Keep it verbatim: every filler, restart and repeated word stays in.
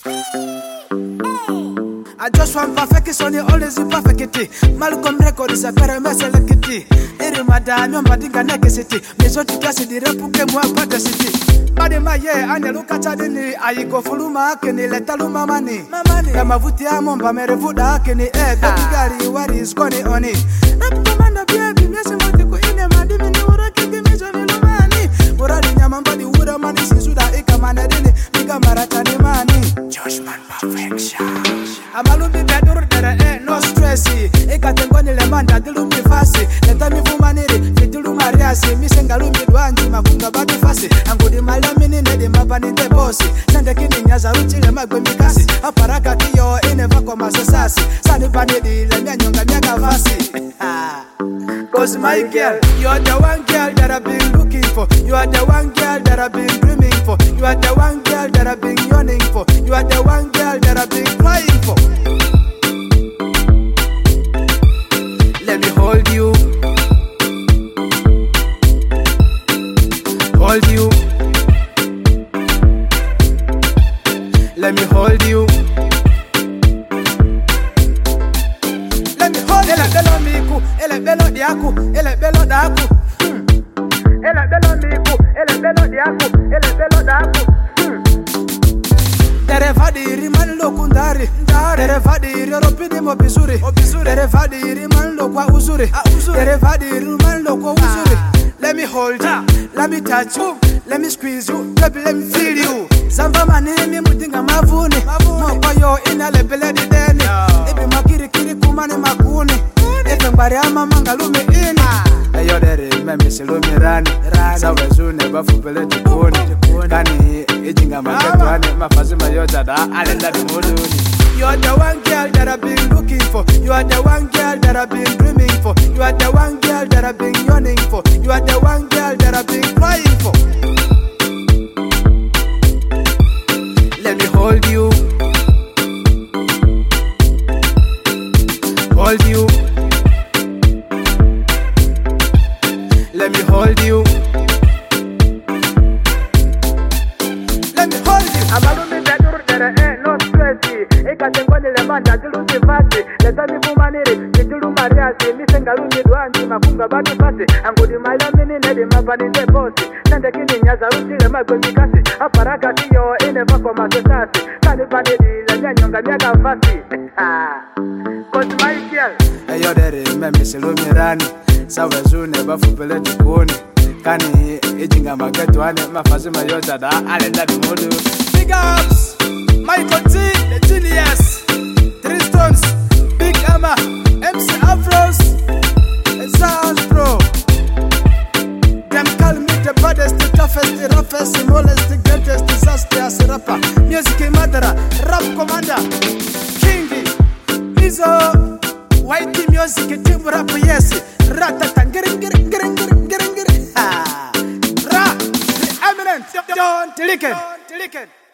I just want perfect son always perfect. Malcolm record is a paramesa lekiti. Eri madame mbadinga nekesiti. Mezoti klasi di repuke mwa pata city. Bade maye ane luka chadini. Ayiko fuluma keni letaluma mani. Kama vuti ya momba merevuda keni. Eh baby gari wari is koni oni. Napukamanda baby miesi mwati kuine madimi ni uraki kimizo vilumani. Murali nyama mbadi ura mani sisuda ika manadini. Miga maratani mani. Joshman perfection. Amalubi bedur dere eh no stressi. Eka tengoni le manda dilumi fasi. Leta mi fumaniri fitilu mariasi. Misengalumi duanji makunga batu fasi. Angudi malamini nedi mabani de bosi. Sende kini nyaza ruchi le magwe mikasi. Aparaka kiyo ine vako masasasi. Sani panidi le nyanyonga miaga fasi. Cause my girl, you are the one girl that I've been looking for. You are the one girl that I've been dreaming for. You are the one girl that I've been yearning for. You are the one girl that I've been crying for. Let me hold you, hold you. Let me hold you. Let me hold you. Ele belo miku, ele belo diaku, ele belo daku. Ele belo miku, ele belo diaku, ele belo daku. Tere vadiri man lo kundari, tere vadiri ropidi mo bizuri, tere vadiri man lo kwa uzuri, tere vadiri man lo kwa uzuri. Let me hold you, let me touch you, let me squeeze you, baby let me feel you. Zamba manimi mutinga mavuni, mwa yo ina lebele di deni. Ibi makiri kiri kumane makuni, ibi mbari ama mangalumi ini. Ayo dere memi silumi rani, sawe zune bafu bele tukuni. Kani ijinga magetwani, mafazi mayoja da alenda di muduni. You are the one girl that I've been looking for. You are the one girl that I've been dreaming for. You are the one girl that I've been yearning for. You are the one girl that I've been crying for. Let me hold you, hold you. Let me hold you. Let me hold you. Amalumi bedur dere eh no stressi. Eka tengoni le manda dilumi fasi. Leta mi fumaniri fitilu mariasi. Misengalumi duanji makunga batu fasi. Angudi malamini nedi mabani de bosi. Sende kini nyaza ruchi le magwe mikasi. Aparaka kiyo ine vako masosasi. Kani panedi le nyanyonga miaga fasi. Cause my girl, ayo dere memi silumi rani. Sawe zune bafu bele tukuni. Kani ijinga magetwani, mafazi mayoja da alenda di mudu. Big ups, Michael T, the genius, Three Stones, Big Emma, M C Afros, and Sounds Pro. Them call me the baddest, the toughest, the roughest, the smallest, the greatest, disastrous rapper. Music Madara, rap commander, Kingi, Mizo, Whitey music, team rap, yes, ratata, giring, giring, giring, giring, giring, giring. Ha! Ra! The eminent, John Tiliken.